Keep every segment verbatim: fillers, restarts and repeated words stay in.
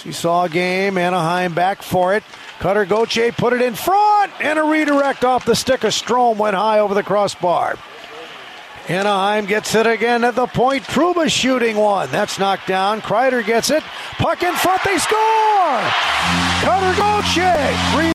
She saw a game. Anaheim back for it. Cutter Gauthier put it in front, and a redirect off the stick of Strome went high over the crossbar. Anaheim gets it again at the point. Trouba shooting one. That's knocked down. Kreider gets it. Puck in front. They score! Cutter Gauthier. Three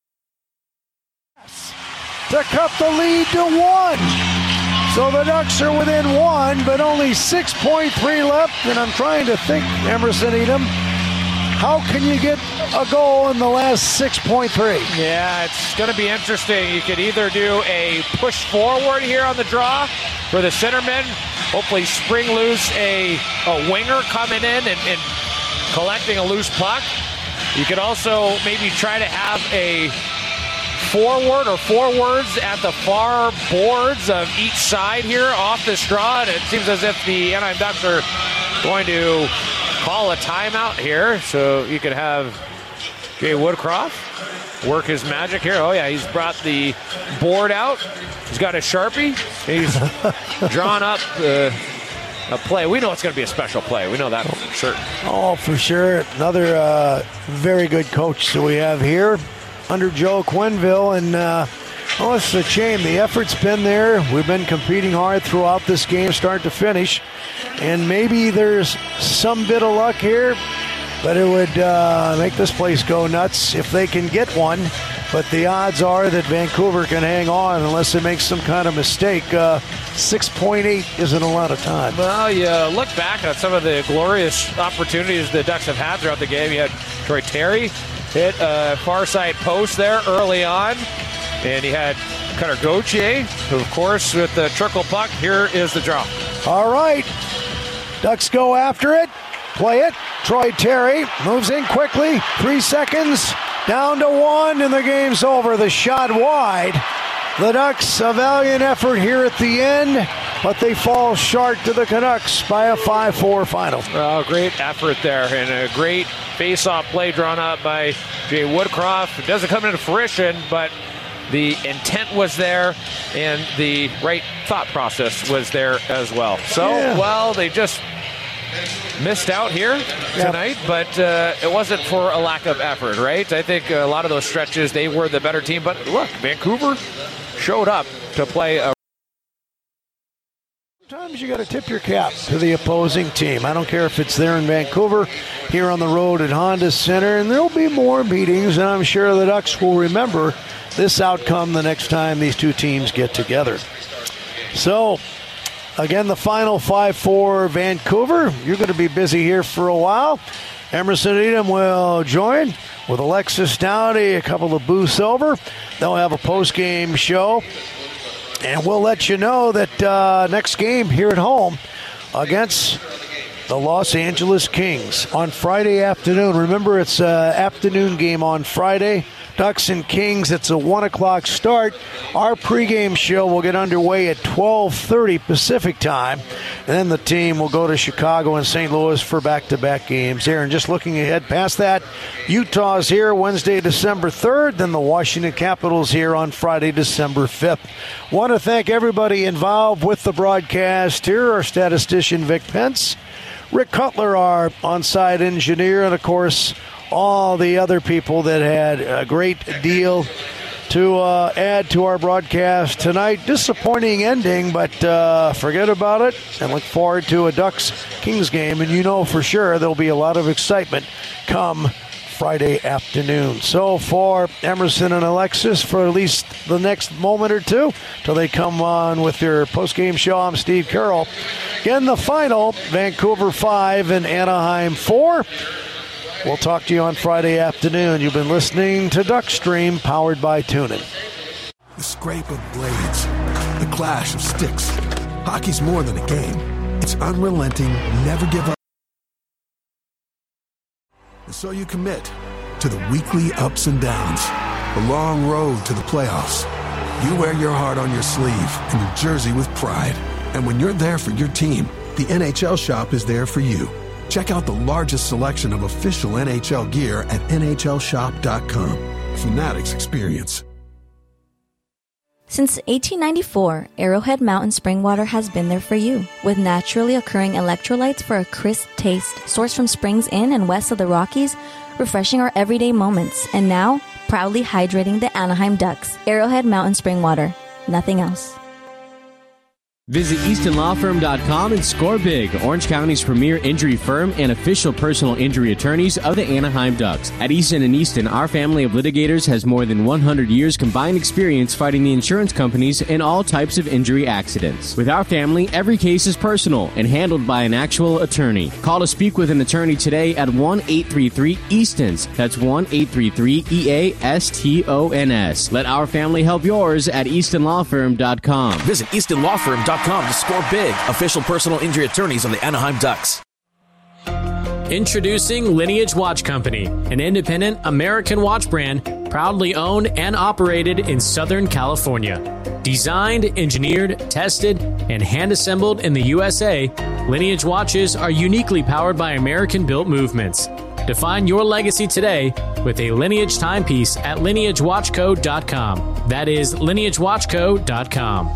to cut the lead to one. So the Ducks are within one, but only six point three left. And I'm trying to think, Emerson Edom, how can you get a goal in the last six point three? Yeah, it's going to be interesting. You could either do a push forward here on the draw for the centerman, hopefully spring loose a, a winger coming in and, and collecting a loose puck. You could also maybe try to have a forward or forwards at the far boards of each side here off this draw. And it seems as if the Anaheim Ducks are going to call a timeout here, so you could have Jay Woodcroft work his magic here. Oh yeah, he's brought the board out. He's got a Sharpie. He's drawn up uh, a play. We know it's going to be a special play. We know that for certain. Oh, for sure. Another uh, very good coach that we have here under Joe Quenneville, and uh, oh, it's a shame. The effort's been there. We've been competing hard throughout this game, start to finish. And maybe there's some bit of luck here, but it would uh, make this place go nuts if they can get one. But the odds are that Vancouver can hang on unless it makes some kind of mistake. Uh, six point eight isn't a lot of time. Well, you look back at some of the glorious opportunities the Ducks have had throughout the game. You had Troy Terry hit a far side post there early on, and he had Cutter Gauthier, who, of course, with the trickle puck. Here is the draw. All right. Ducks go after it. Play it. Troy Terry moves in quickly. Three seconds. Down to one, and the game's over. The shot wide. The Ducks, a valiant effort here at the end, but they fall short to the Canucks by a five four final. Oh, great effort there, and a great face-off play drawn up by Jay Woodcroft. It doesn't come into fruition, but the intent was there, and the right thought process was there as well. So, yeah. well, they just missed out here tonight, yep. but uh, it wasn't for a lack of effort, right? I think a lot of those stretches, they were the better team. But look, Vancouver showed up to play a... Sometimes you got to tip your cap to the opposing team. I don't care if it's there in Vancouver, here on the road at Honda Center, and there'll be more meetings, and I'm sure the Ducks will remember this outcome the next time these two teams get together. So, again, the final five four Vancouver. You're going to be busy here for a while. Emerson Edom will join with Alexis Downey, a couple of booths over. They'll have a post-game show. And we'll let you know that uh, next game here at home against the Los Angeles Kings on Friday afternoon. Remember, it's an afternoon game on Friday. Ducks and Kings, it's a one o'clock start. Our pregame show will get underway at twelve thirty Pacific time. And then the team will go to Chicago and Saint Louis for back-to-back games there. And just looking ahead past that, Utah's here Wednesday, December third. Then the Washington Capitals here on Friday, December fifth. Want to thank everybody involved with the broadcast here. Our statistician, Vic Pence. Rick Cutler, our on-site engineer. And, of course, all the other people that had a great deal to uh, add to our broadcast tonight. Disappointing ending, but uh, forget about it and look forward to a Ducks-Kings game. And you know for sure there'll be a lot of excitement come Friday afternoon. So for Emerson and Alexis, for at least the next moment or two till they come on with their post-game show, I'm Steve Carroll. Again, the final, Vancouver five and Anaheim four. We'll talk to you on Friday afternoon. You've been listening to Duckstream, powered by TuneIn. The scrape of blades, the clash of sticks. Hockey's more than a game. It's unrelenting, never give up. And so you commit to the weekly ups and downs, the long road to the playoffs. You wear your heart on your sleeve and your jersey with pride. And when you're there for your team, the N H L Shop is there for you. Check out the largest selection of official N H L gear at N H L shop dot com. Fanatics experience. Since eighteen ninety-four, Arrowhead Mountain Spring Water has been there for you, with naturally occurring electrolytes for a crisp taste, sourced from springs in and west of the Rockies, refreshing our everyday moments, and now, proudly hydrating the Anaheim Ducks. Arrowhead Mountain Spring Water. Nothing else. Visit Easton Law Firm dot com and score big. Orange County's premier injury firm and official personal injury attorneys of the Anaheim Ducks. At Easton and Easton, our family of litigators has more than one hundred years combined experience fighting the insurance companies in all types of injury accidents. With our family, every case is personal and handled by an actual attorney. Call to speak with an attorney today at one eight three three Eastons. That's one eight three three E A S T O N S. Let our family help yours at Easton Law Firm dot com. Visit Easton Law Firm dot com to score big. Official personal injury attorneys of the Anaheim Ducks. Introducing Lineage Watch Company, an independent American watch brand proudly owned and operated in Southern California. Designed, engineered, tested, and hand-assembled in the U S A, Lineage watches are uniquely powered by American-built movements. Define your legacy today with a Lineage timepiece at lineage watch co dot com. That is lineage watch co dot com.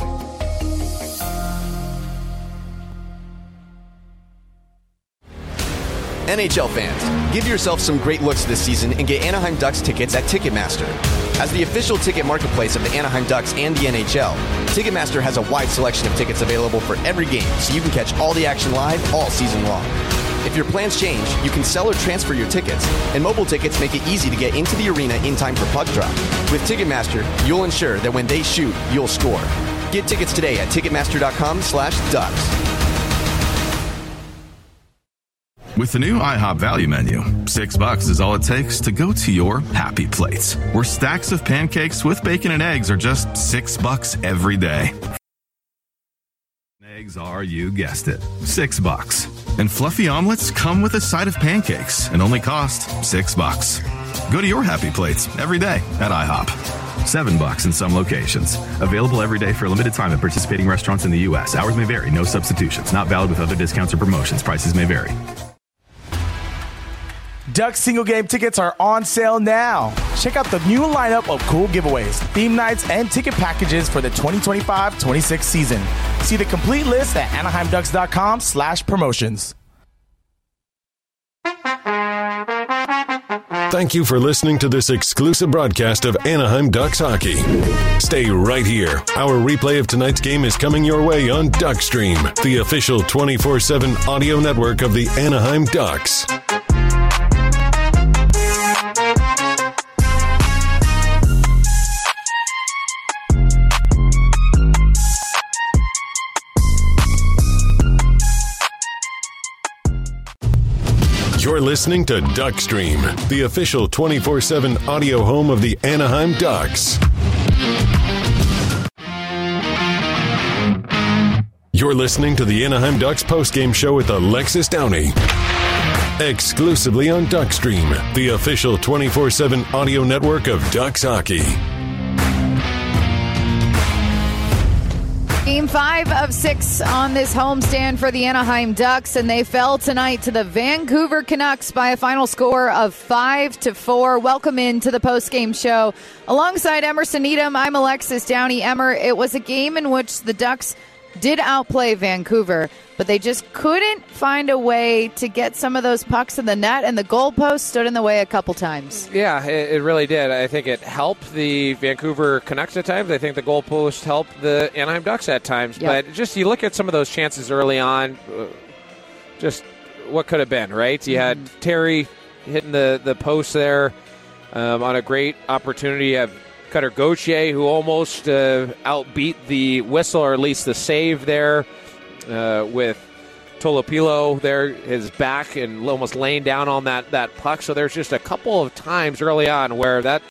N H L fans, give yourself some great looks this season and get Anaheim Ducks tickets at Ticketmaster. As the official ticket marketplace of the Anaheim Ducks and the N H L, Ticketmaster has a wide selection of tickets available for every game, so you can catch all the action live all season long. If your plans change, you can sell or transfer your tickets, and mobile tickets make it easy to get into the arena in time for puck drop. With Ticketmaster, you'll ensure that when they shoot, you'll score. Get tickets today at Ticketmaster dot com slash Ducks. With the new IHOP value menu, six bucks is all it takes to go to your happy place, where stacks of pancakes with bacon and eggs are just six bucks every day. Eggs are, you guessed it, six bucks. And fluffy omelets come with a side of pancakes and only cost six bucks. Go to your happy plates every day at IHOP. Seven bucks in some locations. Available every day for a limited time at participating restaurants in the U S. Hours may vary. No substitutions. Not valid with other discounts or promotions. Prices may vary. Ducks single game tickets are on sale now. Check out the new lineup of cool giveaways, theme nights, and ticket packages for the twenty twenty-five twenty-six season. See the complete list at anaheim ducks dot com slash promotions. Thank you for listening to this exclusive broadcast of Anaheim Ducks hockey. Stay right here. Our replay of tonight's game is coming your way on Duckstream, the official twenty-four seven audio network of the Anaheim Ducks. You're listening to Duckstream, the official twenty-four seven audio home of the Anaheim Ducks. You're listening to the Anaheim Ducks postgame show with Alexis Downey. Exclusively on Duckstream, the official twenty-four seven audio network of Ducks hockey. Game five of six on this homestand for the Anaheim Ducks, and they fell tonight to the Vancouver Canucks by a final score of five to four. Welcome into the postgame show. Alongside Emerson Needham, I'm Alexis Downey. Emmer, it was a game in which the Ducks did outplay Vancouver, but they just couldn't find a way to get some of those pucks in the net, and the goalpost stood in the way a couple times. Yeah, it, it really did. I think it helped the Vancouver Canucks at times. I think the goalpost helped the Anaheim Ducks at times. Yep. But just you look at some of those chances early on, just what could have been, right? You mm-hmm. had Terry hitting the, the post there um, on a great opportunity. You have Cutter Gauthier, who almost uh, outbeat the whistle, or at least the save there, uh, with Tolopilo there, his back, and almost laying down on that, that puck. So there's just a couple of times early on where that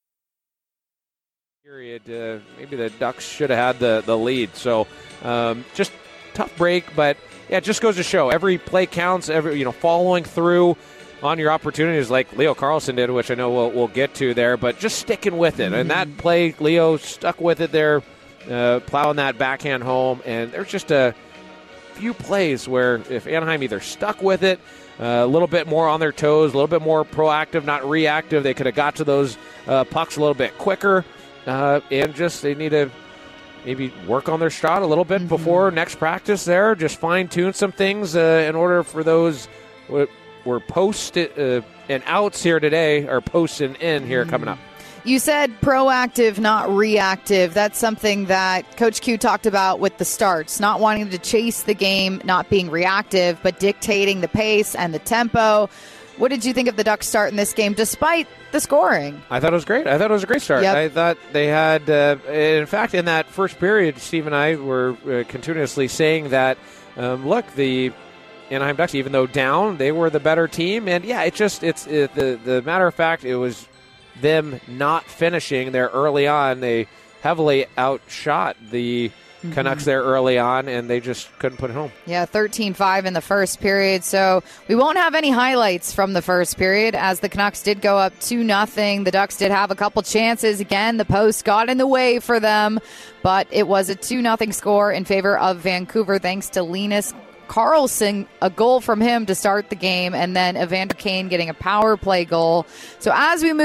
period, uh, maybe the Ducks should have had the, the lead. So um, just tough break, but yeah, it just goes to show every play counts, every, you know, following through on your opportunities like Leo Carlsson did, which I know we'll, we'll get to there, but just sticking with it. Mm-hmm. And that play, Leo stuck with it there, uh, plowing that backhand home. And there's just a few plays where if Anaheim either stuck with it, uh, a little bit more on their toes, a little bit more proactive, not reactive, they could have got to those uh, pucks a little bit quicker. Uh, and just they need to maybe work on their shot a little bit mm-hmm. before next practice there. Just fine-tune some things uh, in order for those what were post uh, and outs here today, or posts and in here mm-hmm. coming up. You said proactive, not reactive. That's something that Coach Q talked about with the starts, not wanting to chase the game, not being reactive, but dictating the pace and the tempo. What did you think of the Ducks' start in this game, despite the scoring? I thought it was great. I thought it was a great start. Yep. I thought they had, uh, in fact, in that first period, Steve and I were uh, continuously saying that, um, look, the Anaheim Ducks, even though down, they were the better team. And, yeah, it just, it's it, the, the matter of fact, it was them not finishing there early on. They heavily outshot the mm-hmm. Canucks there early on, and they just couldn't put it home. Yeah, thirteen five in the first period, so we won't have any highlights from the first period as the Canucks did go up two nothing. The Ducks did have a couple chances. Again, the post got in the way for them, but it was a two nothing score in favor of Vancouver thanks to Linus Karlsson, a goal from him to start the game, and then Evander Kane getting a power play goal. So as we move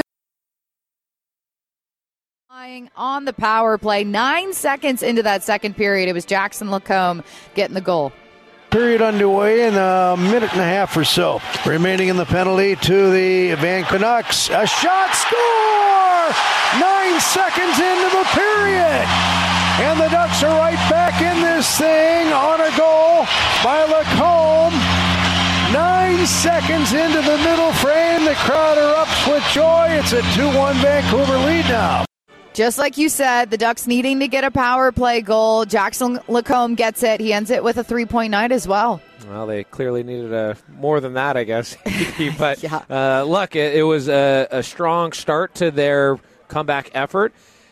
on the power play, nine seconds into that second period, it was Jackson Lacombe getting the goal. Period underway in a minute and a half or so. Remaining in the penalty to the Vancouver Canucks. A shot, score! Nine seconds into the period. And the Ducks are right back in this thing on a goal by Lacombe. Nine seconds into the middle frame. The crowd erupts with joy. It's a two one Vancouver lead now. Just like you said, the Ducks needing to get a power play goal. Jackson Lacombe gets it. He ends it with a three-point night as well. Well, they clearly needed a, more than that, I guess. But yeah. uh, look, it, it was a, a strong start to their comeback effort,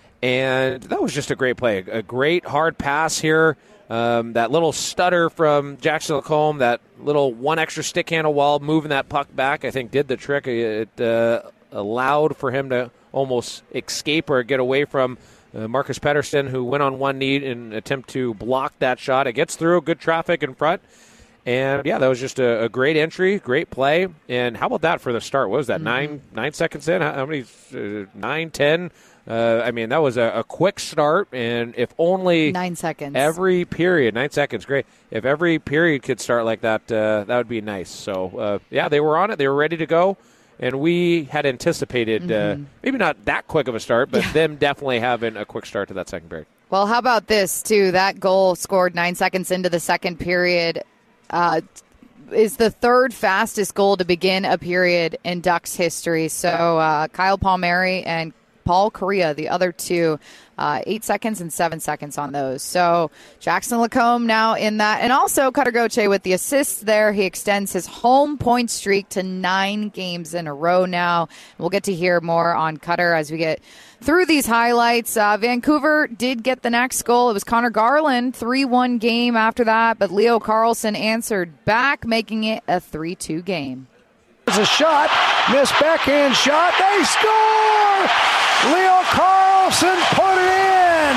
and that was just a great play. A great hard pass here. Um, that little stutter from Jackson Lacombe, that little one extra stick handle while moving that puck back, I think did the trick. It uh, allowed for him to almost escape or get away from uh, Marcus Pettersson, who went on one knee in an attempt to block that shot. It gets through, good traffic in front. And, yeah, that was just a, a great entry, great play. And how about that for the start? What was that, mm-hmm. nine nine seconds in? How, how many? Uh, nine, ten? Uh, I mean, that was a, a quick start. And if only nine seconds. Every period, nine seconds, great. If every period could start like that, uh, that would be nice. So, uh, yeah, they were on it. They were ready to go. And we had anticipated mm-hmm. uh, maybe not that quick of a start, but yeah. them definitely having a quick start to that second period. Well, how about this, too? That goal scored nine seconds into the second period uh, is the third fastest goal to begin a period in Ducks history. So uh, Kyle Palmieri and Paul Kariya, the other two, uh, eight seconds and seven seconds on those. So Jackson Lacombe now in that. And also Cutter Gauthier with the assists there. He extends his home point streak to nine games in a row now. We'll get to hear more on Cutter as we get through these highlights. Uh, Vancouver did get the next goal. It was Connor Garland, three one game after that. But Leo Carlsson answered back, making it a three two game. There's a shot, missed backhand shot, they score! Leo Carlsson put it in!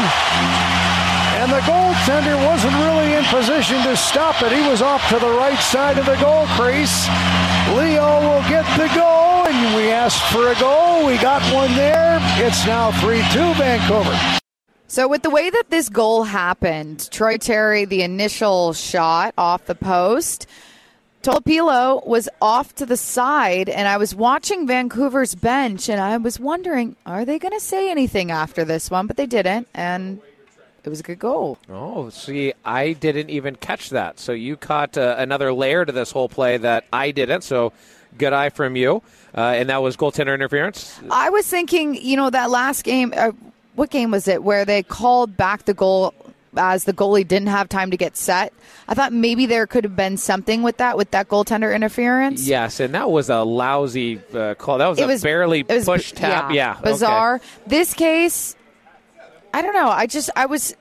And the goaltender wasn't really in position to stop it. He was off to the right side of the goal crease. Leo will get the goal, and we asked for a goal. We got one there. It's now three two Vancouver. So with the way that this goal happened, Troy Terry, the initial shot off the post, Tolopilo was off to the side, and I was watching Vancouver's bench, and I was wondering, are they going to say anything after this one? But they didn't, and it was a good goal. Oh, see, I didn't even catch that. So you caught uh, another layer to this whole play that I didn't, so good eye from you. Uh, and that was goaltender interference? I was thinking, you know, that last game, uh, what game was it, where they called back the goal as the goalie didn't have time to get set. I thought maybe there could have been something with that, with that goaltender interference. Yes, and that was a lousy uh, call. That was it a was, barely was, push tap. Yeah, yeah bizarre. Okay. This case, I don't know. I just, I was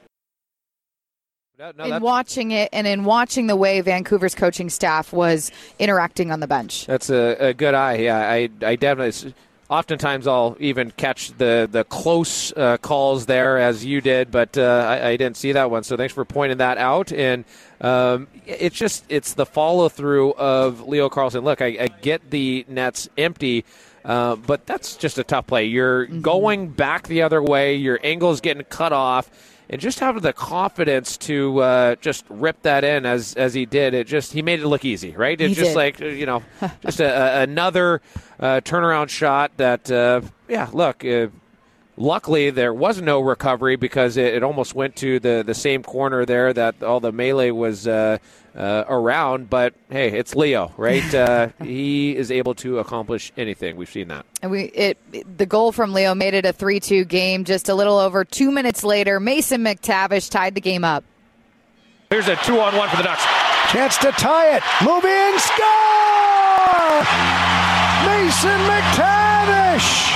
no, no, in watching it and in watching the way Vancouver's coaching staff was interacting on the bench. That's a, a good eye. Yeah, I, I definitely... Oftentimes I'll even catch the, the close uh, calls there as you did, but uh, I, I didn't see that one. So thanks for pointing that out. And um, it's just it's the follow-through of Leo Carlsson. Look, I, I get the net's empty, uh, but that's just a tough play. You're mm-hmm. going back the other way. Your angle's getting cut off. and just having the confidence to uh, just rip that in as as he did. It just he made it look easy, right? It's he just did. like you know, just a, a, another uh, turnaround shot that uh, yeah. Look. Uh, Luckily, there was no recovery because it, it almost went to the, the same corner there that all the melee was uh, uh, around. But, hey, it's Leo, right? uh, he is able to accomplish anything. We've seen that. And we it the goal from Leo made it a three two game. Just a little over two minutes later, Mason McTavish tied the game up. Here's a two-on-one for the Ducks. Chance to tie it. Move in, score! Mason McTavish!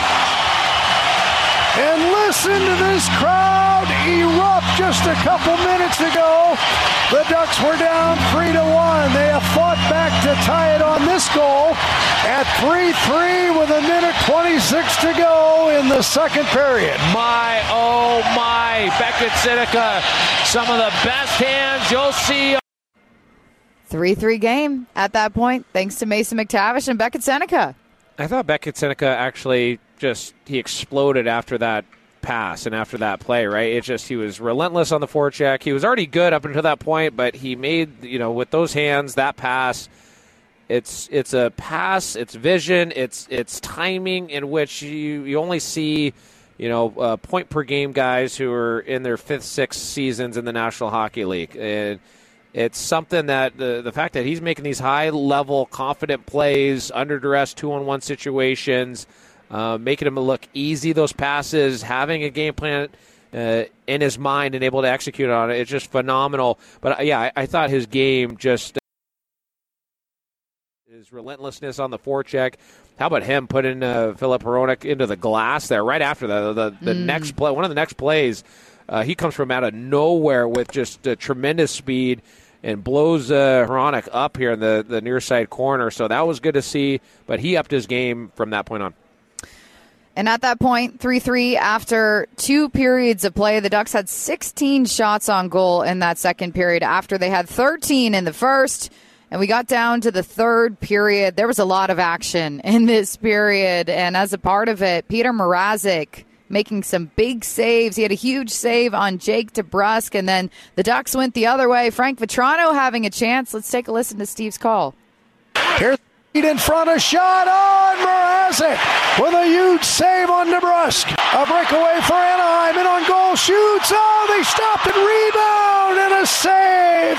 And listen to this crowd erupt just a couple minutes ago. The Ducks were down three to one. They have fought back to tie it on this goal at three three with a minute twenty-six to go in the second period. My, oh my, Beckett Seneca, some of the best hands you'll see. three three game at that point, thanks to Mason McTavish and Beckett Seneca. I thought Beckett Seneca actually just, he exploded after that pass and after that play, right? It's just, he was relentless on the forecheck. He was already good up until that point, but he made, you know, with those hands, that pass, it's it's a pass, it's vision, it's it's timing in which you, you only see, you know, uh, point per game guys who are in their fifth, sixth seasons in the National Hockey League. And it's something that the the fact that he's making these high-level, confident plays, under duress, two-on-one situations, uh, making him look easy, those passes, having a game plan uh, in his mind and able to execute on it, it's just phenomenal. But, uh, yeah, I, I thought his game just uh, – his relentlessness on the forecheck. How about him putting uh, Filip Hronek into the glass there right after the, the, the mm. next play, one of the next plays. Uh, he comes from out of nowhere with just uh, tremendous speed and blows uh, Hronek up here in the, the near side corner. So that was good to see, but he upped his game from that point on. And at that point, three three, after two periods of play, the Ducks had sixteen shots on goal in that second period after they had thirteen in the first. And we got down to the third period. There was a lot of action in this period. And as a part of it, Peter Mrazek making some big saves. He had a huge save on Jake DeBrusk, and then the Ducks went the other way. Frank Vatrano having a chance. Let's take a listen to Steve's call. Here's in front, a shot on Mrazek with a huge save on DeBrusk. A breakaway for Anaheim, and on goal shoots. Oh, they stopped and rebound, and a save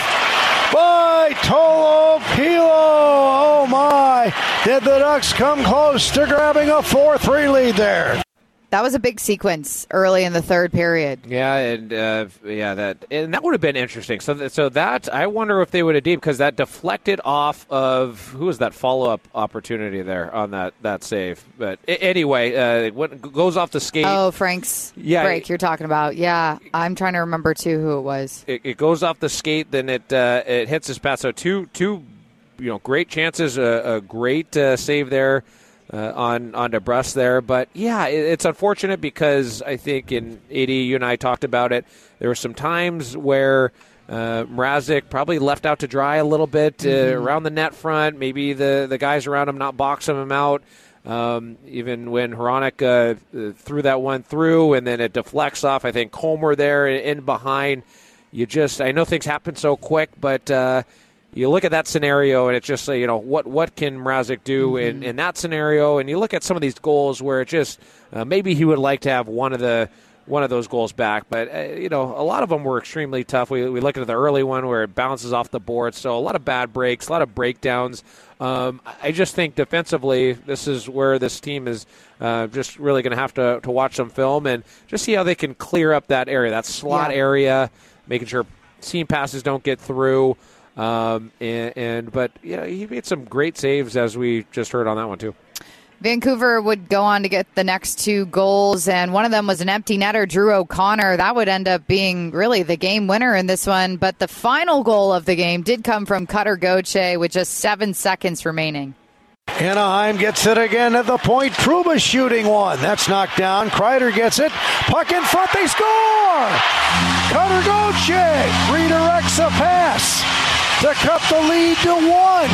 by Tolo Pilo. Oh my, did the Ducks come close to grabbing a four three lead there. That was a big sequence early in the third period. Yeah, and uh, yeah, that and that would have been interesting. So, th- so that I wonder if they would have deemed, because that deflected off of who was that follow up opportunity there on that, that save. But I- anyway, uh, what goes off the skate? Oh, Frank's yeah, break it, you're talking about. Yeah, I'm trying to remember too who it was. It, it goes off the skate, then it uh, it hits his pass. So two two, you know, great chances, a, a great uh, save there. Uh, on on DeBrusk there, but yeah, it, it's unfortunate because I think in A D, you and I talked about it. There were some times where uh, Mrazek probably left out to dry a little bit uh, mm-hmm. around the net front. Maybe the, the guys around him not boxing him out. Um, even when Hronek uh, threw that one through, and then it deflects off. I think Comer there in behind. You just I know things happen so quick, but. Uh, You look at that scenario, and it's just, you know, what what can Mrazek do mm-hmm. in, in that scenario? And you look at some of these goals where it just uh, maybe he would like to have one of the one of those goals back. But, uh, you know, a lot of them were extremely tough. We, we look at the early one where it bounces off the board. So a lot of bad breaks, a lot of breakdowns. Um, I just think defensively this is where this team is uh, just really going to have to to watch some film and just see how they can clear up that area, that slot yeah. area, making sure seam passes don't get through. Um, and, and but yeah, he made some great saves as we just heard on that one too. Vancouver would go on to get the next two goals, and one of them was an empty netter, Drew O'Connor. That would end up being really the game winner in this one. But the final goal of the game did come from Cutter Gauthier with just seven seconds remaining. Anaheim gets it again at the point. Trouba shooting one. That's knocked down. Kreider gets it. Puck in front. They score! Cutter Gauthier redirects a pass to cut the lead to one.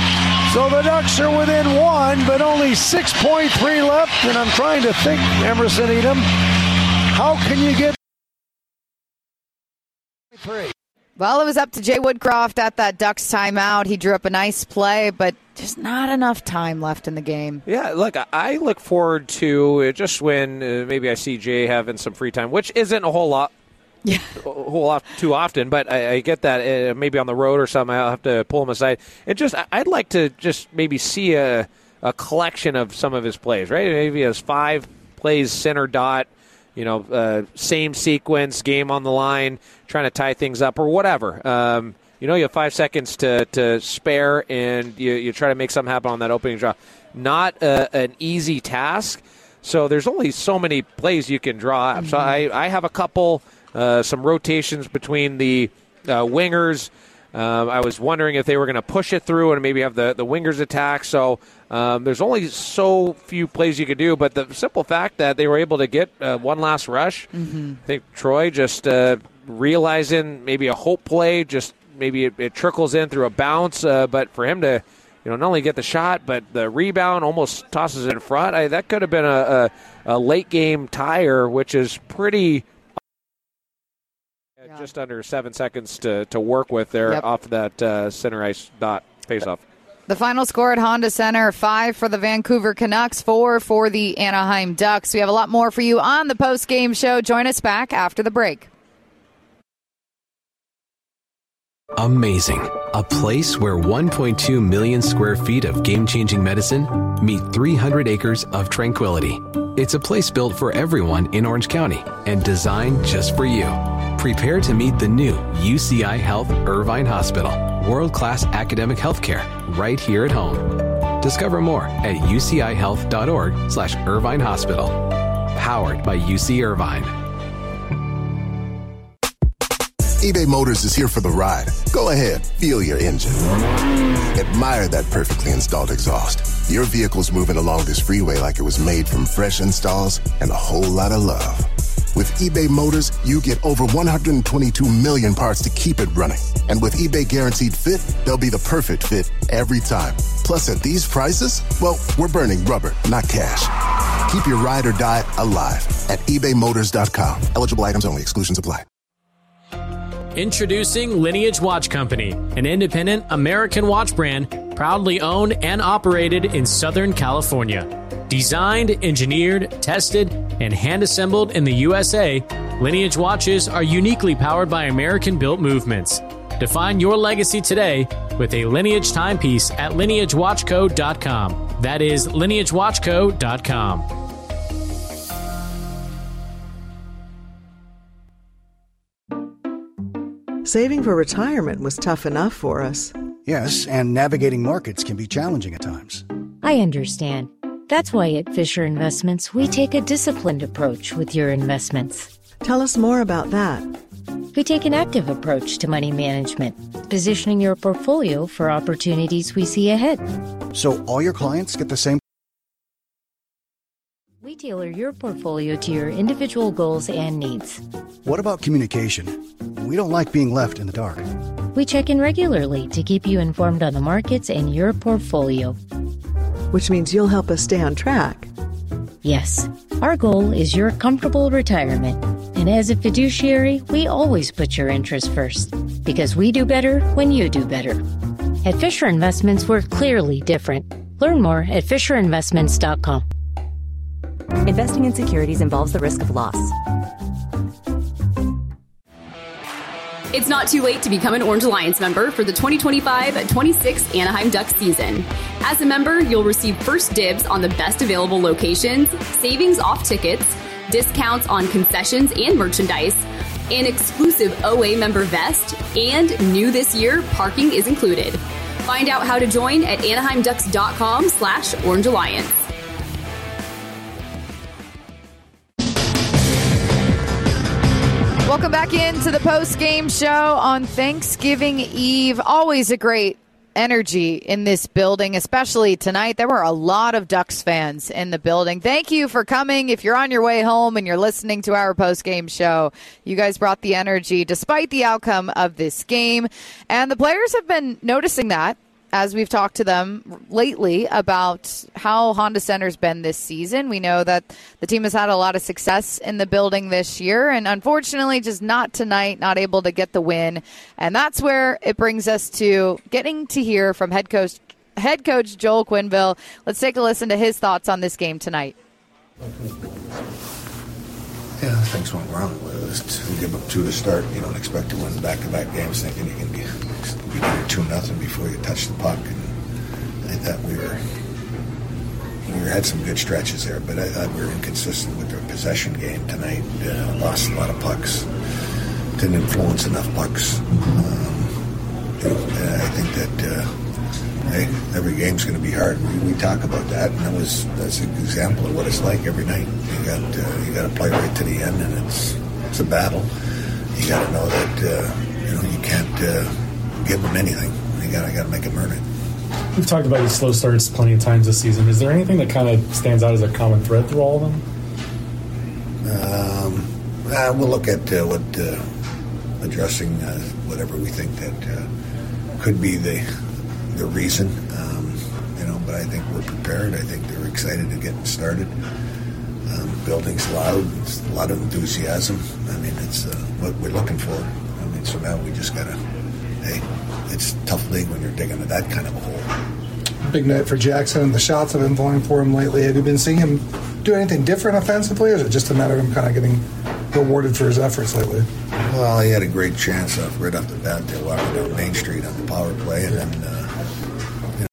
So the Ducks are within one, but only six point three left. And I'm trying to think, Emerson Edom, how can you get three. Well, it was up to Jay Woodcroft at that Ducks timeout. He drew up a nice play, but just not enough time left in the game. Yeah, look, I look forward to just when uh, maybe I see Jay having some free time, which isn't a whole lot. Yeah. A whole lot too often, but I, I get that uh, maybe on the road or something, I'll have to pull him aside. And just, I'd like to just maybe see a, a collection of some of his plays, right? Maybe he has five plays center dot, you know, uh, same sequence, game on the line, trying to tie things up or whatever. Um, you know, you have five seconds to, to spare, and you, you try to make something happen on that opening draw. Not a, an easy task, so there's only so many plays you can draw up. Mm-hmm. So I, I have a couple, uh, some rotations between the uh, wingers. Um, I was wondering if they were going to push it through and maybe have the, the wingers attack. So um, there's only so few plays you could do. But the simple fact that they were able to get uh, one last rush, mm-hmm. I think Troy just uh, realizing maybe a hope play, just maybe it, it trickles in through a bounce. Uh, but for him to, you know, not only get the shot, but the rebound almost tosses it in front. I, that could have been a, a, a late game tire, which is pretty. Just under seven seconds to, to work with there yep. off that uh, center ice dot faceoff. The final score at Honda Center, five for the Vancouver Canucks, four for the Anaheim Ducks. We have a lot more for you on the post-game show. Join us back after the break. Amazing. A place where one point two million square feet of game-changing medicine meet three hundred acres of tranquility. It's a place built for everyone in Orange County and designed just for you. Prepare to meet the new U C I Health Irvine Hospital. World-class academic healthcare right here at home. Discover more at ucihealth.org slash Irvine Hospital. Powered by U C Irvine. eBay Motors is here for the ride. Go ahead, feel your engine. Admire that perfectly installed exhaust. Your vehicle's moving along this freeway like it was made from fresh installs and a whole lot of love. With eBay Motors, you get over one hundred twenty-two million parts to keep it running. And with eBay Guaranteed Fit, they'll be the perfect fit every time. Plus, at these prices, well, we're burning rubber, not cash. Keep your ride or die alive at ebay motors dot com. Eligible items only. Exclusions apply. Introducing Lineage Watch Company, an independent American watch brand proudly owned and operated in Southern California. Designed, engineered, tested, and hand-assembled in the U S A, Lineage watches are uniquely powered by American-built movements. Define your legacy today with a Lineage timepiece at lineage watch co dot com. That is lineage watch co dot com. Saving for retirement was tough enough for us. Yes, and navigating markets can be challenging at times. I understand. That's why at Fisher Investments, we take a disciplined approach with your investments. Tell us more about that. We take an active approach to money management, positioning your portfolio for opportunities we see ahead. So all your clients get the same? We tailor your portfolio to your individual goals and needs. What about communication? We don't like being left in the dark. We check in regularly to keep you informed on the markets and your portfolio. Which means you'll help us stay on track. Yes. Our goal is your comfortable retirement. And as a fiduciary, we always put your interests first. Because we do better when you do better. At Fisher Investments, we're clearly different. Learn more at fisher investments dot com. Investing in securities involves the risk of loss. It's not too late to become an Orange Alliance member for the twenty twenty-five twenty-six Anaheim Ducks season. As a member, you'll receive first dibs on the best available locations, savings off tickets, discounts on concessions and merchandise, an exclusive O A member vest, and new this year, parking is included. Find out how to join at anaheim ducks dot com slash Orange Alliance. Welcome back into the post-game show on Thanksgiving Eve. Always a great energy in this building, especially tonight. There were a lot of Ducks fans in the building. Thank you for coming. If you're on your way home and you're listening to our post-game show, you guys brought the energy despite the outcome of this game. And the players have been noticing that as we've talked to them lately about how Honda Center's been this season. We know that the team has had a lot of success in the building this year, and unfortunately just not tonight, not able to get the win. And that's where it brings us to getting to hear from head coach, head coach Joel Quenneville. Let's take a listen to his thoughts on this game tonight. Yeah, things went wrong. You give up two to start. You don't expect to win back-to-back games thinking you can be, be down two nothing before you touch the puck. And I thought we were we were, had some good stretches there, but I thought we were inconsistent with our possession game tonight. Uh, lost a lot of pucks. Didn't influence enough pucks. Um, you know, and I think that uh, hey, every game's going to be hard. We, we talk about that, and that was that's an example of what it's like every night. You got uh, you got to play right to the end, and it's it's a battle. You got to know that uh, you know you can't uh, give them anything. You got got to make them earn it. We've talked about these slow starts plenty of times this season. Is there anything that kind of stands out as a common thread through all of them? Um, uh, we'll look at uh, what uh, addressing uh, whatever we think that uh, could be the the reason. Um, you know, but I think we're prepared. I think they're excited to get started. Um, building's loud. It's a lot of enthusiasm. I mean, it's uh, what we're looking for. I mean, so now we just gotta. Hey, it's a tough league when you're digging into that kind of a hole. Big night for Jackson, and the shots have been falling for him lately. Have you been seeing him do anything different offensively, or is it just a matter of him kind of getting rewarded for his efforts lately? Well, he had a great chance off, right off the bat there, walking down Main Street on the power play, and then, uh, you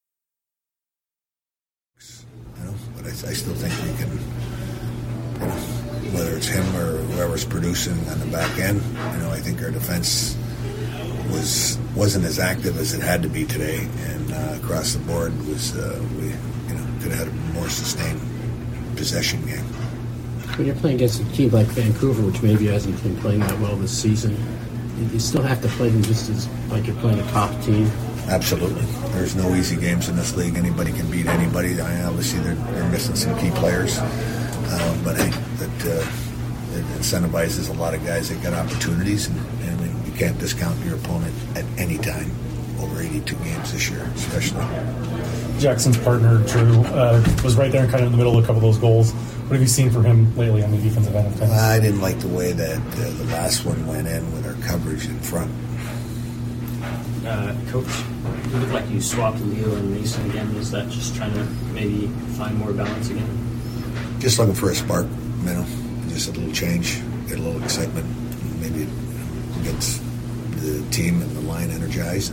know, you know, but I, I still think we can, you know, whether it's him or whoever's producing on the back end, you know, I think our defense was wasn't as active as it had to be today, and uh, across the board was uh, we, you know, could have had a more sustained possession game. When you're playing against a team like Vancouver, which maybe hasn't been playing that well this season, you still have to play them just as like you're playing a top team. Absolutely. There's no easy games in this league. Anybody can beat anybody. I mean, obviously, they're, they're missing some key players, uh, but hey, that uh, it incentivizes a lot of guys that get opportunities, and, and I mean, you can't discount your opponent at any time over eighty-two games this year, especially. Jackson's partner, Drew, uh, was right there and kind of in the middle of a couple of those goals. What have you seen from him lately on the defensive end of things? I didn't like the way that uh, the last one went in with our coverage in front. Uh, Coach, it looked like you swapped Leo and Mason again. Is that just trying to maybe find more balance again? Just looking for a spark, you know, just a little change, get a little excitement, maybe you know, gets the team and the line energized.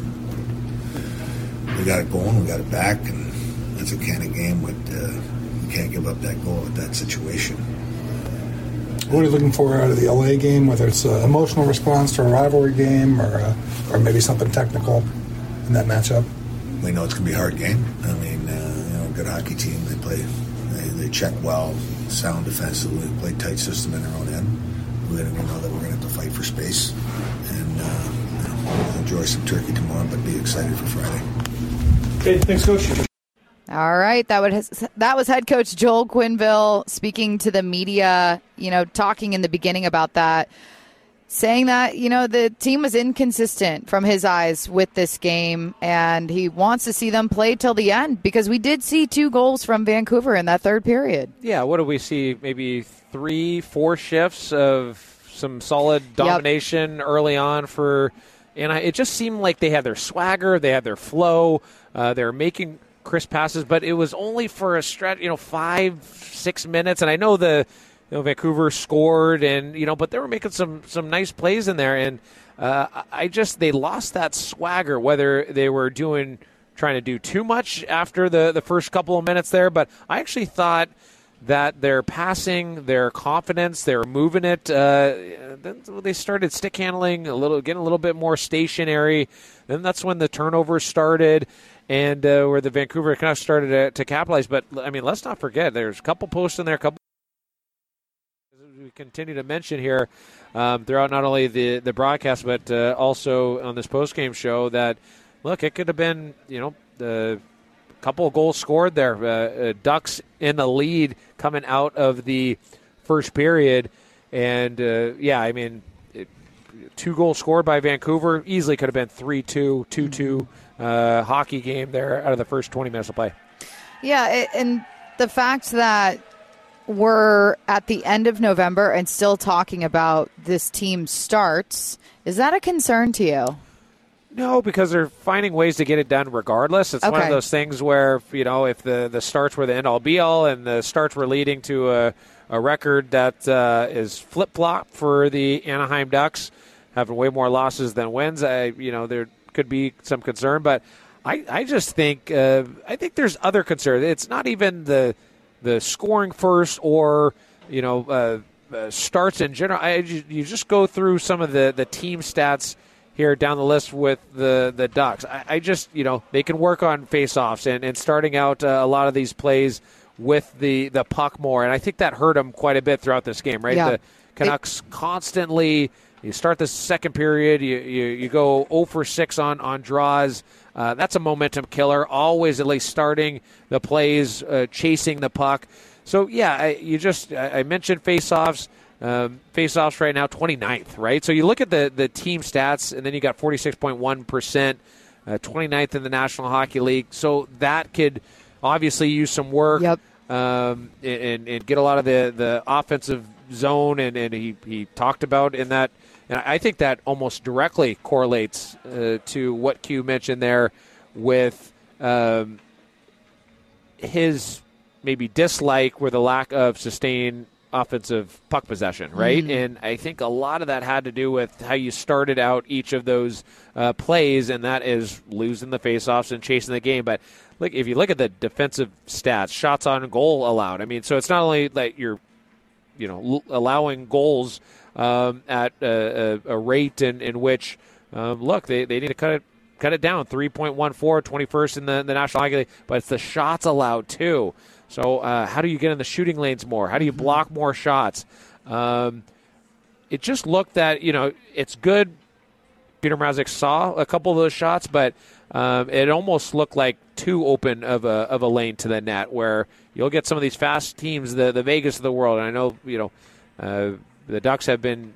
And we got it going, we got it back, and that's a kind of game with. Uh, Can't give up that goal at that situation. What are you looking for out of the L A game, whether it's an emotional response to a rivalry game or uh, or maybe something technical in that matchup? We know it's going to be a hard game. I mean, uh, you know, a good hockey team, they play, they, they check well, sound defensively, play tight system in their own end. We're going to know that we're going to have to fight for space and uh, you know, enjoy some turkey tomorrow, but be excited for Friday. Okay, thanks, Coach. All right, that was that was head coach Joel Quenneville speaking to the media, you know, talking in the beginning about that, saying that, you know, the team was inconsistent from his eyes with this game, and he wants to see them play till the end because we did see two goals from Vancouver in that third period. Yeah, what do we see? Maybe three, four shifts of some solid domination yep. early on for, and I, it just seemed like they had their swagger, they had their flow, uh, they were making crisp passes, but it was only for a stretch, you know, five, six minutes. And I know the, you know, Vancouver scored, and you know, but they were making some some nice plays in there. And uh, I just they lost that swagger, whether they were doing trying to do too much after the the first couple of minutes there. But I actually thought that their passing, their confidence, they were moving it. Uh, then they started stick handling a little, getting a little bit more stationary. Then that's when the turnovers started. And uh, where the Vancouver Canucks started to, to capitalize. But, I mean, let's not forget, there's a couple posts in there, a couple we continue to mention here um, throughout not only the, the broadcast, but uh, also on this postgame show that, look, it could have been, you know, the couple of goals scored there. Uh, uh, Ducks in the lead coming out of the first period. And, uh, yeah, I mean, it, two goals scored by Vancouver. Easily could have been three two, two two uh, hockey game there out of the first twenty minutes of play. Yeah, and the fact that we're at the end of November and still talking about this team starts, is that a concern to you? No, because they're finding ways to get it done regardless. It's okay. one of those things where, you know, if the, the starts were the end-all be-all and the starts were leading to a, a record that uh, is flip-flop for the Anaheim Ducks, having way more losses than wins, I, you know, there could be some concern. But I, I just think uh, I think there's other concerns. It's not even the the scoring first or, you know, uh, uh, starts in general. I, you just go through some of the, the team stats here down the list with the, the Ducks. I, I just, you know, they can work on face-offs and, and starting out uh, a lot of these plays with the, the puck more. And I think that hurt them quite a bit throughout this game, right? Yeah. The Canucks they- constantly, you start the second period, you, you, you go oh for six on, on draws. Uh, that's a momentum killer, always at least starting the plays, uh, chasing the puck. So, yeah, I, you just I, I mentioned face-offs. Um, face-offs right now, twenty-ninth, right? So you look at the, the team stats, and then you got forty-six point one percent, uh, twenty-ninth in the National Hockey League. So that could obviously use some work yep. um, and, and get a lot of the, the offensive zone, and, and he, he talked about in that. And I think that almost directly correlates uh, to what Q mentioned there with um, his maybe dislike or the lack of sustained offensive puck possession, right? Mm-hmm. And I think a lot of that had to do with how you started out each of those uh, plays, and that is losing the faceoffs and chasing the game. But look, if you look at the defensive stats, shots on goal allowed. I mean, so it's not only that you're, you know, l- allowing goals um, at a, a, a rate in, in which, um, look, they, they need to cut it cut it down, three point one four, twenty-first in the, the National Hockey League, but it's the shots allowed too. So uh, how do you get in the shooting lanes more? How do you block more shots? Um, it just looked that, you know, it's good. Peter Mrazek saw a couple of those shots, but um, it almost looked like too open of a of a lane to the net where you'll get some of these fast teams, the, the Vegas of the world. And I know, you know, uh, the Ducks have been,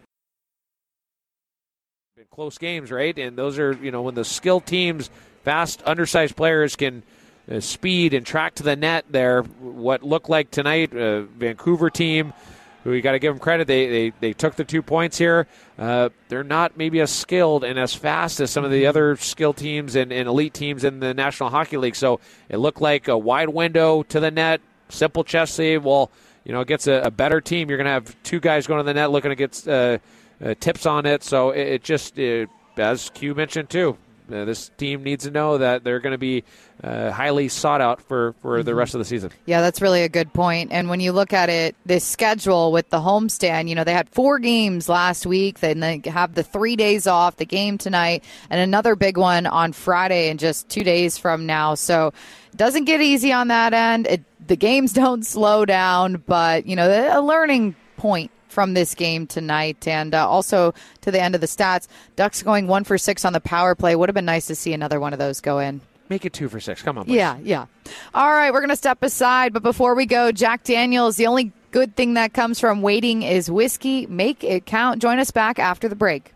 been close games, right? And those are, you know, when the skilled teams, fast, undersized players can – Uh, speed and track to the net there. What looked like tonight, uh, Vancouver team, who you got to give them credit, they, they they took the two points here. Uh, they're not maybe as skilled and as fast as some of the other skilled teams and, and elite teams in the National Hockey League. So it looked like a wide window to the net, simple chest save. Well, you know, against a, a better team, you're going to have two guys going to the net looking to get uh, uh, tips on it. So it, it just, it, as Q mentioned too, Uh, this team needs to know that they're going to be uh, highly sought out for, for the rest of the season. Yeah, that's really a good point. And when you look at it, this schedule with the homestand, you know, they had four games last week. Then they have the three days off, the game tonight, and another big one on Friday in just two days from now. So it doesn't get easy on that end. It, the games don't slow down, but, you know, a learning point from this game tonight. And uh, also to the end of the stats, Ducks going one for six on the power play. Would have been nice to see another one of those go in. Make it two for six. Come on, please. Yeah, yeah. All right, we're going to step aside. But before we go, Jack Daniels, the only good thing that comes from waiting is whiskey. Make it count. Join us back after the break.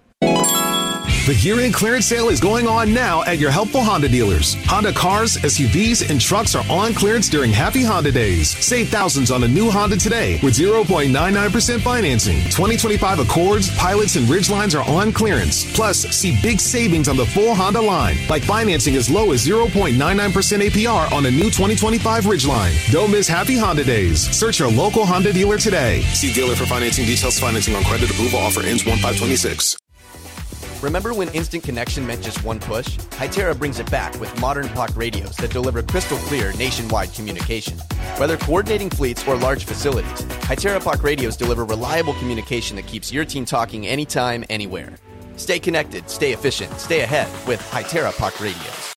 The year-end clearance sale is going on now at your helpful Honda dealers. Honda cars, S U Vs, and trucks are on clearance during Happy Honda Days. Save thousands on a new Honda today with zero point nine nine percent financing. twenty twenty-five Accords, Pilots, and Ridgelines are on clearance. Plus, see big savings on the full Honda line, like financing as low as zero point nine nine percent A P R on a new twenty twenty-five Ridgeline. Don't miss Happy Honda Days. Search your local Honda dealer today. See dealer for financing details. Financing on credit approval offer ends one five twenty-six. Remember when instant connection meant just one push? Hytera brings it back with modern P O C radios that deliver crystal clear nationwide communication. Whether coordinating fleets or large facilities, Hytera P O C radios deliver reliable communication that keeps your team talking anytime, anywhere. Stay connected, stay efficient, stay ahead with Hytera P O C radios.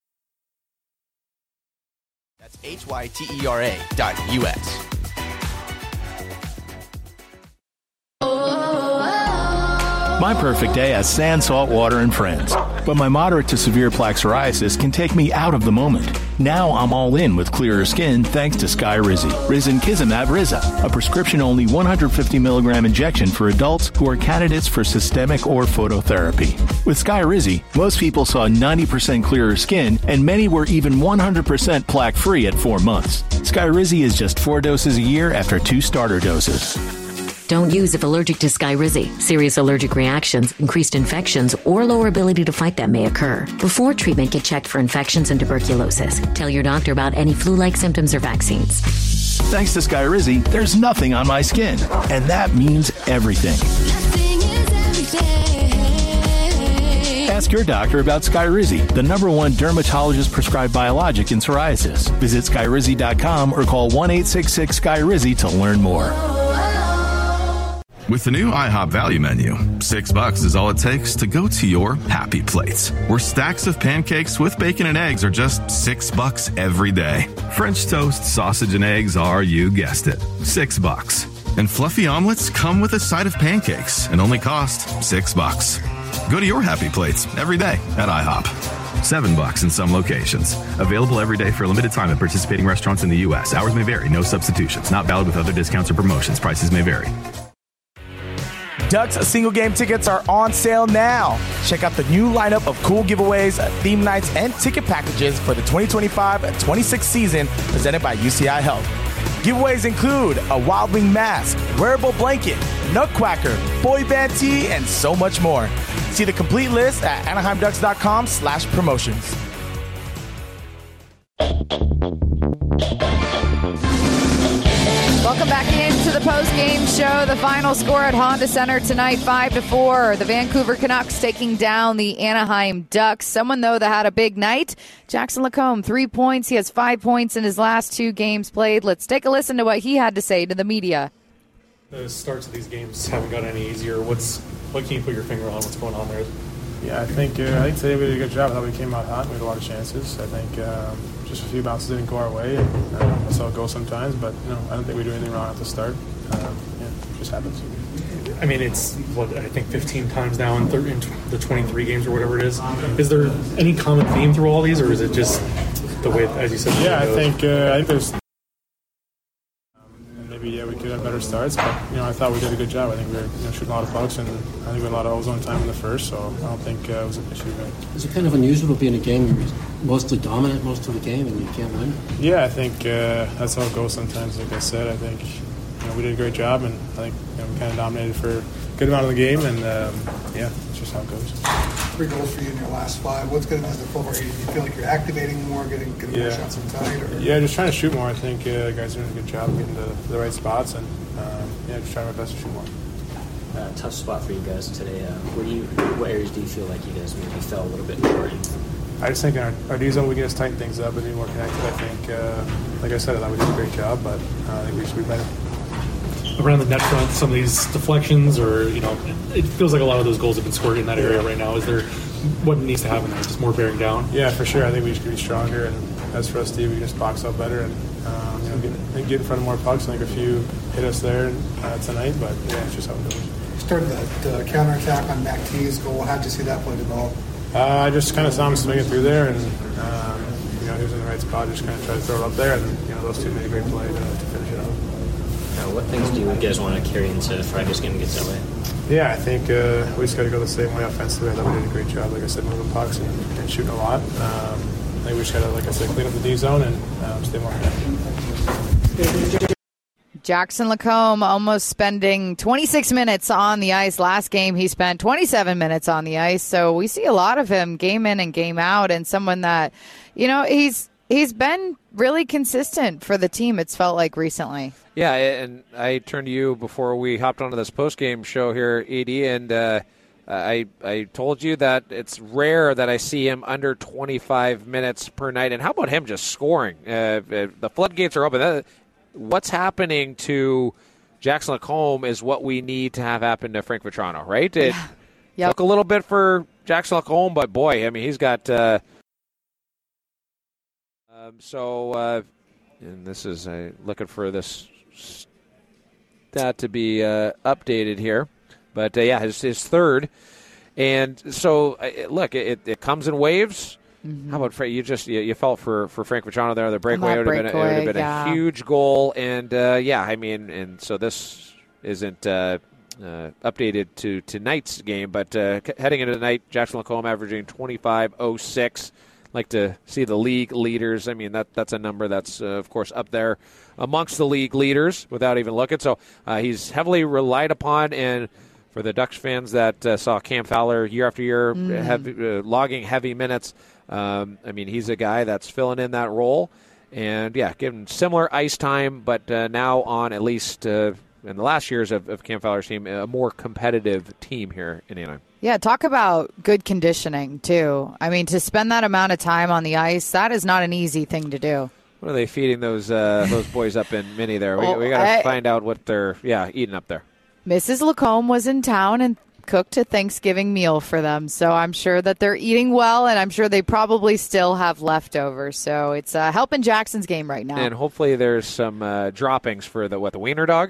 That's H Y T E R A dot U S. My perfect day has sand, salt water, and friends. But my moderate to severe plaque psoriasis can take me out of the moment. Now I'm all in with clearer skin thanks to Skyrizi. Risankizumab Riza, a prescription-only one hundred fifty milligram injection for adults who are candidates for systemic or phototherapy. With Skyrizi, most people saw ninety percent clearer skin, and many were even one hundred percent plaque-free at four months. Skyrizi is just four doses a year after two starter doses. Don't use if allergic to Skyrizi. Serious allergic reactions, increased infections, or lower ability to fight them may occur. Before treatment, get checked for infections and tuberculosis. Tell your doctor about any flu-like symptoms or vaccines. Thanks to Skyrizi, there's nothing on my skin, and that means everything. Ask your doctor about Skyrizi, the number one dermatologist-prescribed biologic in psoriasis. Visit Skyrizi dot com or call one eight six six Skyrizi to learn more. With the new IHOP value menu, six bucks is all it takes to go to your happy place, where stacks of pancakes with bacon and eggs are just six bucks every day. French toast, sausage, and eggs are, you guessed it, six bucks. And fluffy omelets come with a side of pancakes and only cost six bucks. Go to your happy plates every day at IHOP. Seven bucks in some locations. Available every day for a limited time at participating restaurants in the U S. Hours may vary. No substitutions. Not valid with other discounts or promotions. Prices may vary. Ducks single game tickets are on sale now. Check out the new lineup of cool giveaways, theme nights, and ticket packages for the twenty twenty-five twenty-six season presented by U C I Health. Giveaways include a Wild Wing mask, wearable blanket, Nutquacker, boy band tee, and so much more. See the complete list at anaheim ducks dot com slash promotions. Welcome back into the post-game show. The final score at Honda Center tonight, five to four. The Vancouver Canucks taking down the Anaheim Ducks. Someone, though, that had a big night, Jackson Lacombe, three points. He has five points in his last two games played. Let's take a listen to what he had to say to the media. The starts of these games haven't got any easier. What's what can you put your finger on? What's going on there? Yeah, I think uh, I think today we did a good job. I thought we came out hot and we had a lot of chances. I think um, just a few bounces didn't go our way, and uh, that's how it goes sometimes. But you know, I don't think we do anything wrong at the start. Um, yeah, it just happens. I mean, it's what I think fifteen times now in, thir- in t- the twenty-three games or whatever it is. Is there any common theme through all these, or is it just the way, as you said? Yeah, I think uh, I think there's. Yeah, we could have better starts, but you know, I thought we did a good job. I think we were you know, shooting a lot of pucks, and I think we had a lot of ozone time in the first, so I don't think uh, it was an issue. Right? Is it kind of unusual to be in a game where you're mostly dominant most of the game and you can't win? Yeah, I think uh, that's how it goes sometimes. Like I said, I think you know, we did a great job, and I think you know, we kind of dominated for a good amount of the game, and um, yeah, it's just how it goes. Three goals for you in your last five. What's getting us to full? Do you feel like you're activating more, getting, getting yeah. more shots inside? Or? Yeah, just trying to shoot more. I think uh, guys are doing a good job getting to the right spots, and um, yeah, just trying my best to shoot more. Uh, tough spot for you guys today. Uh, where do you, what areas do you feel like you guys maybe fell a little bit short in? I just think in our, our D zone we can just tighten things up and be more connected. I think, uh, like I said, I thought we did a great job, but uh, I think we should be better. Around the net front, some of these deflections, or you know, it feels like a lot of those goals have been scored in that area right now. Is there what needs to happen there? Just more bearing down? Yeah, for sure. I think we should be stronger, and as for us, Steve, we just box up better and um, you know get, get in front of more pucks. I think a few hit us there uh, tonight, but yeah, it's just how it goes. Started that uh, counterattack on Mac T's goal. How'd you see that play develop? Uh, I just kind of saw him swing it through there, and um, you know he was in the right spot. Just kind of tried to throw it up there, and you know those two made a great play to, to finish it off. Now, what things do you guys want to carry into Friday's game against L A? Yeah, I think uh, we just got to go the same way offensively. I thought we did a great job, like I said, moving pucks and, and shooting a lot. Um, I think we just got to, like I said, clean up the D zone and um, stay more connected. Jackson Lacombe almost spending twenty-six minutes on the ice. Last game he spent twenty-seven minutes on the ice. So we see a lot of him game in and game out, and someone that, you know, he's he's been really consistent for the team, it's felt like recently. Yeah, and I turned to you before we hopped onto this post-game show here, E D, and uh, I I told you that it's rare that I see him under twenty-five minutes per night. And how about him just scoring? Uh, the floodgates are open. That, what's happening to Jackson Lacombe is what we need to have happen to Frank Vatrano, right? It yeah. yep. took a little bit for Jackson Lacombe, but boy, I mean, he's got uh, um, so. Uh, and this is uh, looking for this stat to be uh, updated here, but uh, yeah, his, his third. And so, uh, look, it, it comes in waves. Mm-hmm. How about Frank? You just you, you felt for, for Frank Vatrano there. The breakaway would have been, it would have been yeah. a huge goal, and uh, yeah, I mean, and so this isn't uh, uh, updated to tonight's game, but uh, heading into tonight, Jackson Lacombe averaging twenty-five oh six. Like to see the league leaders. I mean, that that's a number that's, uh, of course, up there amongst the league leaders without even looking. So uh, he's heavily relied upon, and for the Ducks fans that uh, saw Cam Fowler year after year Mm. heavy, uh, logging heavy minutes, um, I mean, he's a guy that's filling in that role. And, yeah, given similar ice time, but uh, now on at least uh, in the last years of, of Cam Fowler's team, a more competitive team here in Anaheim. Yeah, talk about good conditioning, too. I mean, to spend that amount of time on the ice, that is not an easy thing to do. What are they feeding those uh, those boys up in Mini there? We, Well, we got to I- find out what they're, yeah, eating up there. Missus Lacombe was in town and cooked a Thanksgiving meal for them, so I'm sure that they're eating well, and I'm sure they probably still have leftovers. So it's uh, helping Jackson's game right now. And hopefully there's some uh, droppings for the, what, the wiener dog?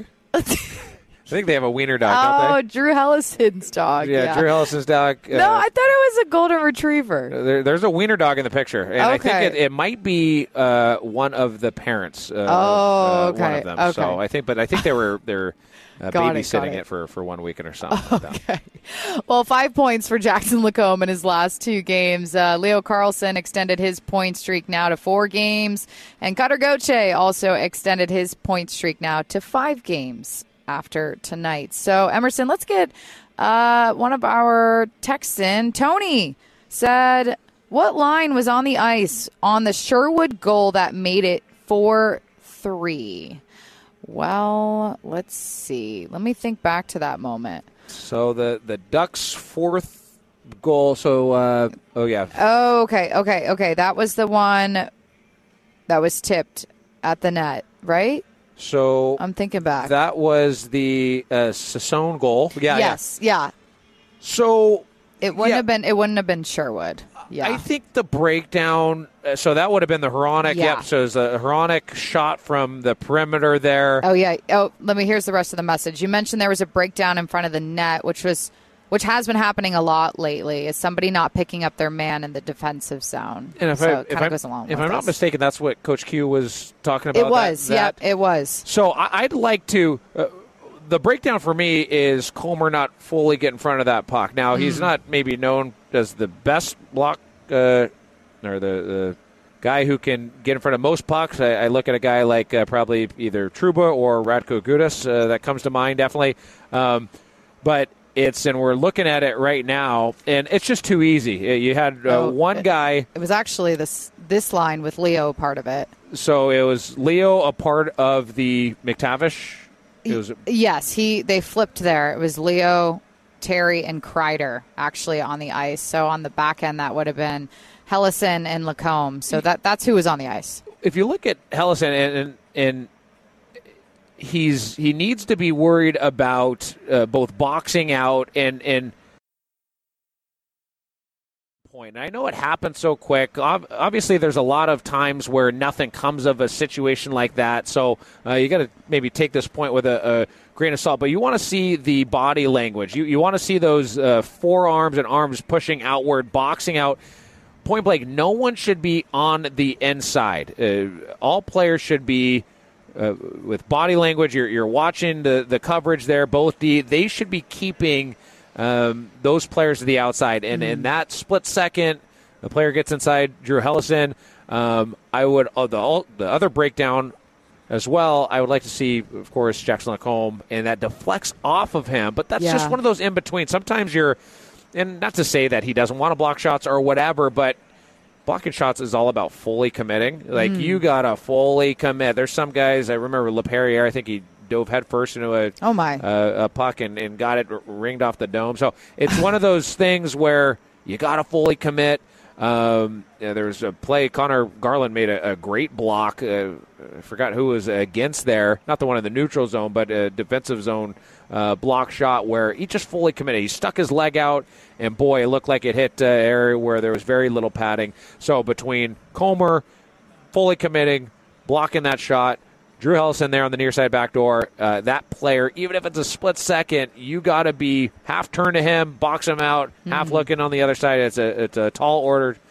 I think they have a wiener dog, oh, don't Drew Hellison's dog. they? Yeah, Yeah, Drew Ellison's dog. Uh, no, I thought it was a golden retriever. there, there's a wiener dog in the picture, and I think Okay. it, it might be uh, one of the parents. Uh, Oh, uh, One okay, of them. okay. So I think, but I think they were they're uh, Got it, babysitting got it. it. for, for one weekend or something. like that. Well, five points for Jackson Lacombe in his last two games. Uh, Leo Carlson extended his point streak now to four games, and Cutter Gauthier also extended his point streak now to five games after tonight. So, Emerson, let's get uh, one of our texts in. Tony said, what line was on the ice on the Sherwood goal that made it four three? Well, let's see. Let me think back to that moment. So the, the Ducks' fourth goal. So, uh, oh, yeah. Oh, okay, okay, okay. That was the one that was tipped at the net, right? So I'm thinking back. That was the uh, Sassone goal. Yeah. yes, yeah. So It wouldn't yeah. have been. It wouldn't have been Sherwood. Yeah. I think the breakdown. Uh, so that would have been the Hronik. Yeah. Yep. So it was a Hronik shot from the perimeter there. Oh yeah. Oh, let me. Here's the rest of the message. You mentioned there was a breakdown in front of the net, which was, which has been happening a lot lately. Is somebody not picking up their man in the defensive zone? And if, so I, it if, kind I'm, of goes along. if with I'm not this. mistaken, that's what Coach Q was talking about. it was. That, Yep. that. It was. So I, I'd like to. Uh, the breakdown for me is Comer not fully get in front of that puck. Now he's Mm. not maybe known as the best block uh, or the, the guy who can get in front of most pucks. I, I look at a guy like uh, probably either Truba or Radko Gudas. Uh, that comes to mind definitely. Um, but it's and we're looking at it right now, and it's just too easy. You had uh, Oh, one it- guy. It was actually this this line with Leo part of it. So it was Leo a part of the McTavish. It was Yes, he they flipped there. It was Leo, Terry, and Kreider actually on the ice. So on the back end, that would have been Hellison and Lacombe. So that that's who was on the ice. if you look at Hellison and, and and he's he needs to be worried about uh, both boxing out and and point. And I know it happens so quick. Ob- obviously, there's a lot of times where nothing comes of a situation like that. So uh, you got to maybe take this point with a, a grain of salt. But you want to see the body language. You you want to see those uh, forearms and arms pushing outward, boxing out. Point blank, no one should be on the inside. Uh, all players should be uh, with body language. You're, you're watching the, the coverage there. Both the they should be keeping um, those players to the outside. And in that split second, the player gets inside Drew Hellison. Um, I would uh, the the other breakdown as well. I would like to see, of course, Jackson Lacombe, and that deflects off of him. But that's Yeah. just one of those in between. Sometimes you're. And not to say that he doesn't want to block shots or whatever, but blocking shots is all about fully committing. Like, Mm. you got to fully commit. There's some guys, I remember LePerriere, I think he dove headfirst into a, oh my. uh, a puck and, and got it r- ringed off the dome. So it's one of those things where you got to fully commit. Um, yeah, there was a play. Connor Garland made a, a great block. Uh, I forgot who was against there. Not the one in the neutral zone, but a defensive zone uh, block shot where he just fully committed. He stuck his leg out, and boy, it looked like it hit an uh, area where there was very little padding. So between Comer fully committing, blocking that shot, Drew Hellison there on the near side back door, uh, that player, even if it's a split second, you got to be half turn to him, box him out, half Mhm. looking on the other side. It's a it's a tall order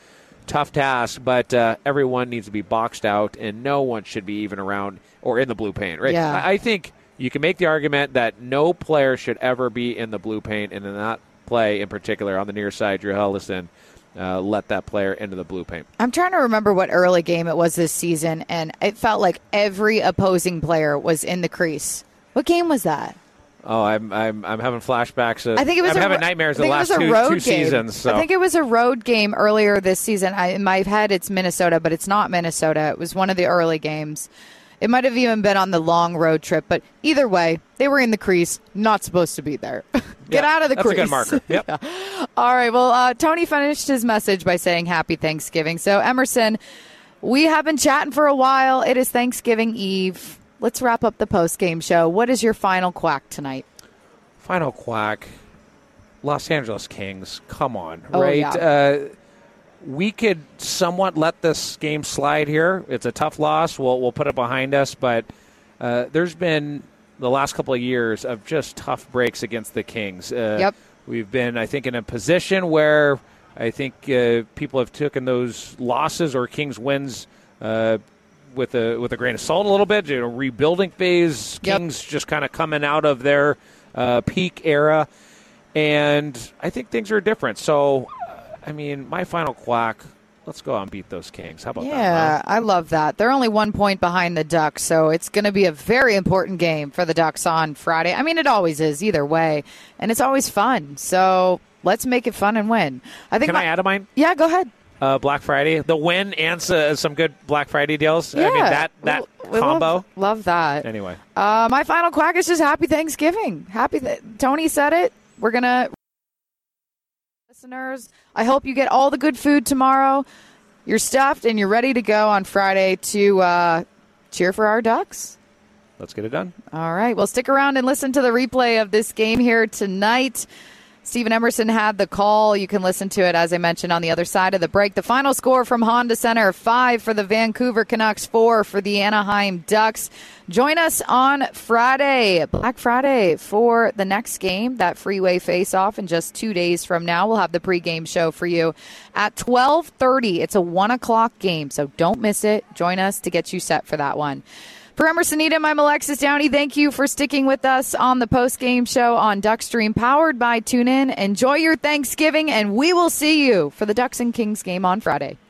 tough task, but uh, everyone needs to be boxed out, and no one should be even around or in the blue paint, right? Yeah. I, I think you can make the argument that no player should ever be in the blue paint, and in that play in particular on the near side, Drew Helleson uh, let that player into the blue paint. I'm trying to remember what early game it was this season, and it felt like every opposing player was in the crease. What game was that? Oh, I'm I'm I'm having flashbacks. Of, I think it was I'm a, having nightmares I of the think last it was a two, road two game. seasons. So. I think it was a road game earlier this season. I, in my head, it's Minnesota, but it's not Minnesota. It was one of the early games. It might have even been on the long road trip, but either way, they were in the crease, not supposed to be there. Get yeah, out of the that's crease. That's a good marker. Yep. Yeah. All right, well, uh, Tony finished his message by saying Happy Thanksgiving. So, Emerson, we have been chatting for a while. It is Thanksgiving Eve. Let's wrap up the post-game show. What is your final quack tonight? Final quack, Los Angeles Kings. Come on, oh, right? Yeah. Uh, we could somewhat let this game slide here. It's a tough loss. We'll we'll put it behind us, but uh, there's been the last couple of years of just tough breaks against the Kings. Uh, yep. We've been, I think, in a position where I think uh, people have taken those losses or Kings wins uh, with a with a grain of salt a little bit. You know, rebuilding phase. Yep. Kings just kind of coming out of their Uh, peak era, and I think things are different. So, I mean, my final quack, let's go out and beat those Kings. How about yeah, that? Yeah, huh? I love that. They're only one point behind the Ducks, so it's going to be a very important game for the Ducks on Friday. I mean, it always is either way, and it's always fun. So let's make it fun and win. I think. Can my, I add to mine? Yeah, go ahead. Uh, Black Friday, the win and uh, some good Black Friday deals. Yeah, I mean, that, that we, we combo. Love, love that. Anyway. Uh, my final quack is just happy Thanksgiving. Happy th- Tony said it. We're going to... Listeners, I hope you get all the good food tomorrow. You're stuffed and you're ready to go on Friday to uh, cheer for our Ducks. Let's get it done. All right. Well, stick around and listen to the replay of this game here tonight. Stephen Emerson had the call. You can listen to it, as I mentioned, on the other side of the break. The final score from Honda Center, five for the Vancouver Canucks, four for the Anaheim Ducks. Join us on Friday, Black Friday, for the next game, that freeway face-off in just two days from now. We'll have the pregame show for you at twelve thirty. It's a one o'clock game, so don't miss it. Join us to get you set for that one. For Emerson Needham, I'm Alexis Downey. Thank you for sticking with us on the post-game show on Duckstream, powered by TuneIn. Enjoy your Thanksgiving, and we will see you for the Ducks and Kings game on Friday.